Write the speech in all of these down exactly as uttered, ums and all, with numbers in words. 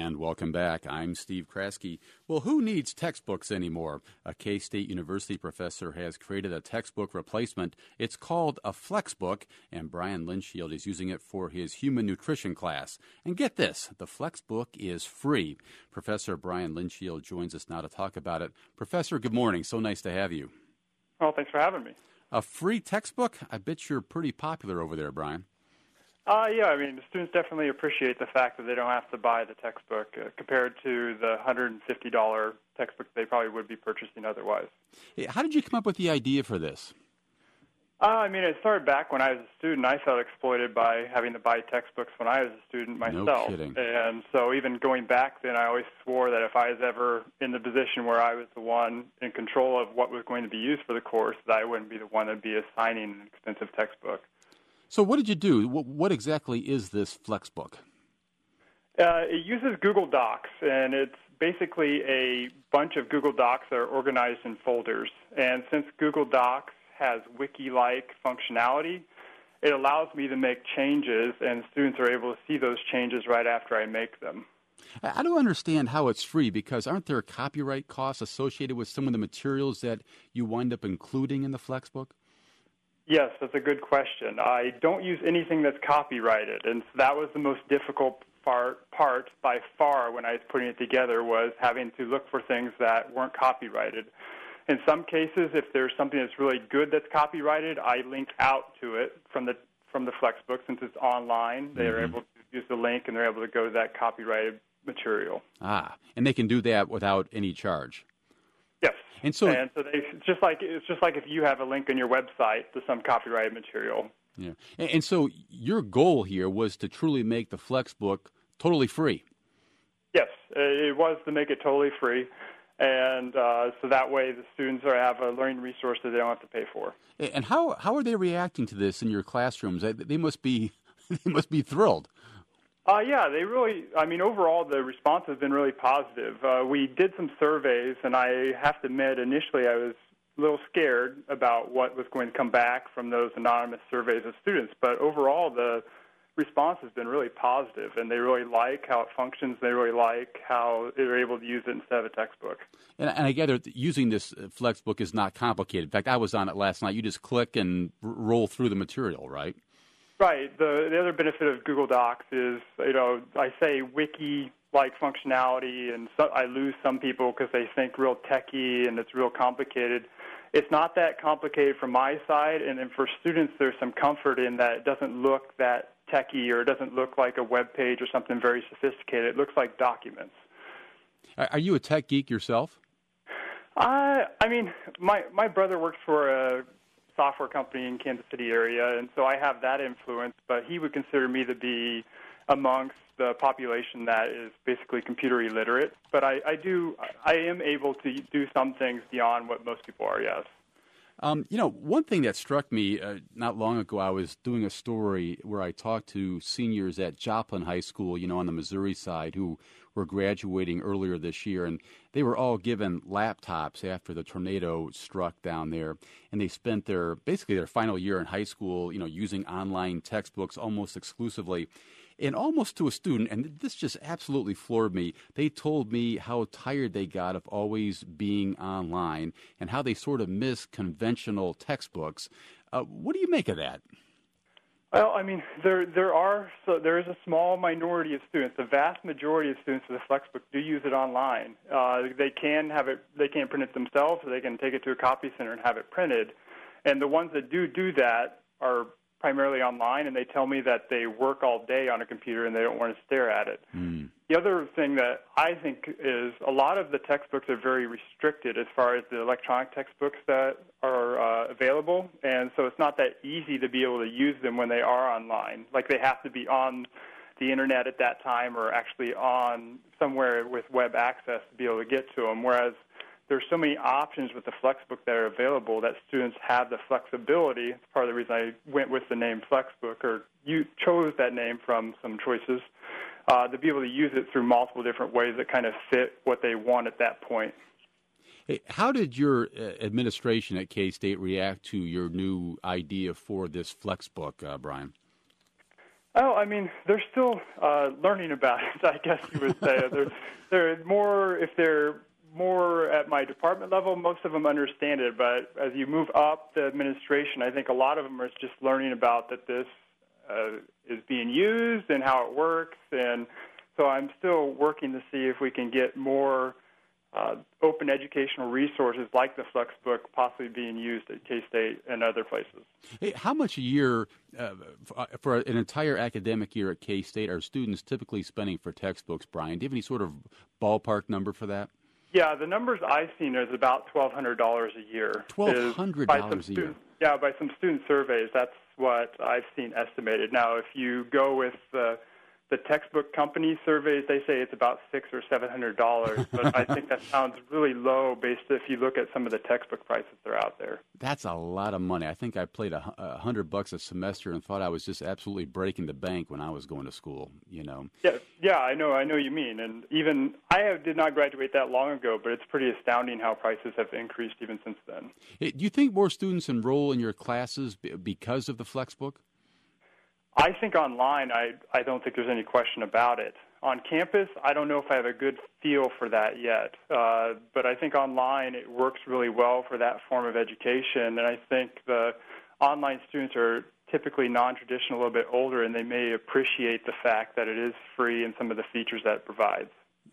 And welcome back. I'm Steve Kraske. Well, who needs textbooks anymore? A K-State University professor has created a textbook replacement. It's called a Flexbook, and Brian Linshield is using it for his human nutrition class. And get this, the Flexbook is free. Professor Brian Linshield joins us now to talk about it. Professor, good morning. So nice to have you. Well, thanks for having me. A free textbook? I bet you're pretty popular over there, Brian. Uh, yeah, I mean, the students definitely appreciate the fact that they don't have to buy the textbook uh, compared to the one hundred fifty dollars textbook they probably would be purchasing otherwise. How did you come up with the idea for this? Uh, I mean, it started back when I was a student. I felt exploited by having to buy textbooks when I was a student myself. No kidding. And so even going back then, I always swore that if I was ever in the position where I was the one in control of what was going to be used for the course, that I wouldn't be the one that would be assigning an expensive textbook. So what did you do? What exactly is this Flexbook? Uh, it uses Google Docs, and it's basically a bunch of Google Docs that are organized in folders. And since Google Docs has wiki-like functionality, it allows me to make changes, and students are able to see those changes right after I make them. I don't understand how it's free, because aren't there copyright costs associated with some of the materials that you wind up including in the Flexbook? Yes, that's a good question. I don't use anything that's copyrighted, and so that was the most difficult part, part by far when I was putting it together, was having to look for things that weren't copyrighted. In some cases, if there's something that's really good that's copyrighted, I link out to it from the from the Flexbook. Since it's online, they're mm-hmm. able to use the link, and they're able to go to that copyrighted material. Ah, and they can do that without any charge. Yes, and so, and so they, it's just like it's just like if you have a link on your website to some copyrighted material. Yeah, and, and so your goal here was to truly make the Flexbook totally free. Yes, it was to make it totally free, and uh, so that way the students are, have a learning resource that they don't have to pay for. And how how are they reacting to this in your classrooms? They must be they must be thrilled. Uh, yeah, they really, I mean, overall, the response has been really positive. Uh, we did some surveys, and I have to admit, initially I was a little scared about what was going to come back from those anonymous surveys of students. But overall, the response has been really positive, and they really like how it functions. They really like how they're able to use it instead of a textbook. And, and I gather using this Flexbook is not complicated. In fact, I was on it last night. You just click and r- roll through the material, right? Right. The the other benefit of Google Docs is, you know, I say wiki-like functionality, and so I lose some people because they think real techie and it's real complicated. It's not that complicated from my side, and then for students, there's some comfort in that it doesn't look that techie, or it doesn't look like a web page or something very sophisticated. It looks like documents. Are you a tech geek yourself? Uh, I mean, my my brother works for a software company in Kansas City area, and so I have that influence, but he would consider me to be amongst the population that is basically computer illiterate. But I, I do, I am able to do some things beyond what most people are, yes. Um, you know, one thing that struck me uh, not long ago, I was doing a story where I talked to seniors at Joplin High School, you know, on the Missouri side, who were graduating earlier this year, and they were all given laptops after the tornado struck down there, and they spent their basically their final year in high school, you know, using online textbooks almost exclusively. And almost to a student, and this just absolutely floored me, they told me how tired they got of always being online and how they sort of miss conventional textbooks. Uh, what do you make of that? Well, I mean, there there are so there is a small minority of students. The vast majority of students with the Flexbook do use it online. Uh, they can have it. They can print it themselves, or they can take it to a copy center and have it printed. And the ones that do do that are primarily online, and they tell me that they work all day on a computer and they don't want to stare at it. Mm. The other thing that I think is a lot of the textbooks are very restricted as far as the electronic textbooks that are uh, available, and so it's not that easy to be able to use them when they are online. Like they have to be on the internet at that time, or actually on somewhere with web access to be able to get to them, whereas there's so many options with the Flexbook that are available that students have the flexibility. It's part of the reason I went with the name Flexbook, or you chose that name from some choices, uh, to be able to use it through multiple different ways that kind of fit what they want at that point. Hey, how did your uh, administration at K-State react to your new idea for this Flexbook, uh, Brian? Oh, I mean, they're still uh, learning about it, I guess you would say. they're, they're more, if they're more at my department level, most of them understand it. But as you move up the administration, I think a lot of them are just learning about that this uh, is being used and how it works. And so I'm still working to see if we can get more uh, open educational resources like the Flexbook possibly being used at K-State and other places. Hey, how much a year, uh, for an entire academic year at K-State, are students typically spending for textbooks, Brian? Do you have any sort of ballpark number for that? Yeah, the numbers I've seen is about twelve hundred dollars a year. twelve hundred dollars a year? Student, yeah, by some student surveys, that's what I've seen estimated. Now, if you go with uh, the textbook company surveys, they say it's about six or seven hundred dollars. But I think that sounds really low based if you look at some of the textbook prices that are out there. That's a lot of money. I think I played a, a hundred bucks a semester and thought I was just absolutely breaking the bank when I was going to school. You know. Yeah, yeah, I know, I know you mean. And even I have, did not graduate that long ago, but it's pretty astounding how prices have increased even since then. Hey, do you think more students enroll in your classes because of the Flexbook? I think online, I, I don't think there's any question about it. On campus, I don't know if I have a good feel for that yet. Uh, but I think online it works really well for that form of education. And I think the online students are typically non-traditional, a little bit older, and they may appreciate the fact that it is free and some of the features that it provides.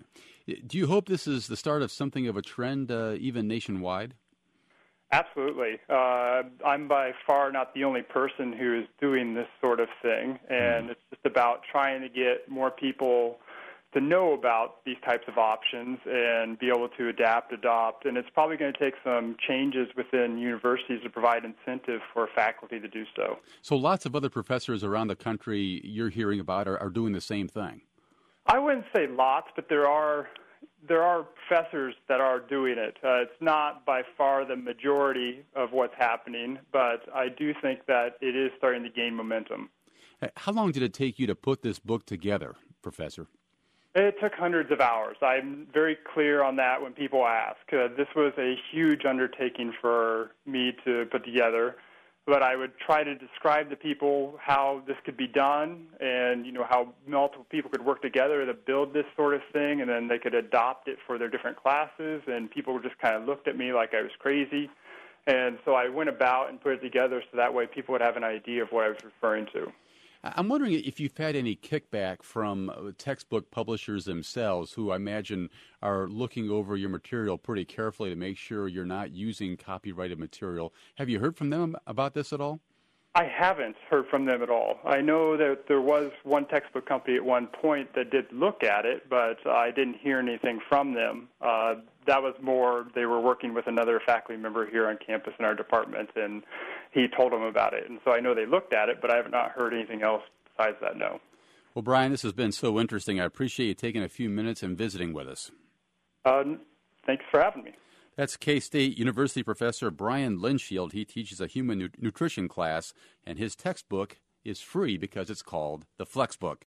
Do you hope this is the start of something of a trend, uh, even nationwide? Absolutely. Uh, I'm by far not the only person who is doing this sort of thing, and it's just about trying to get more people to know about these types of options and be able to adapt, adopt, and it's probably going to take some changes within universities to provide incentive for faculty to do so. So lots of other professors around the country you're hearing about are, are doing the same thing. I wouldn't say lots, but there are there are professors that are doing it. Uh, it's not by far the majority of what's happening, but I do think that it is starting to gain momentum. How long did it take you to put this book together, Professor? It took hundreds of hours. I'm very clear on that when people ask. Uh, this was a huge undertaking for me to put together. But I would try to describe to people how this could be done and, you know, how multiple people could work together to build this sort of thing, and then they could adopt it for their different classes, and people just kind of looked at me like I was crazy. And so I went about and put it together so that way people would have an idea of what I was referring to. I'm wondering if you've had any kickback from textbook publishers themselves, who I imagine are looking over your material pretty carefully to make sure you're not using copyrighted material. Have you heard from them about this at all? I haven't heard from them at all. I know that there was one textbook company at one point that did look at it, but I didn't hear anything from them. Uh, that was more, they were working with another faculty member here on campus in our department, and he told them about it. And so I know they looked at it, but I have not heard anything else besides that, no. Well, Brian, this has been so interesting. I appreciate you taking a few minutes and visiting with us. Uh, thanks for having me. That's K-State University Professor Brian Linsfield. He teaches a human nu- nutrition class, and his textbook is free because it's called the Flexbook.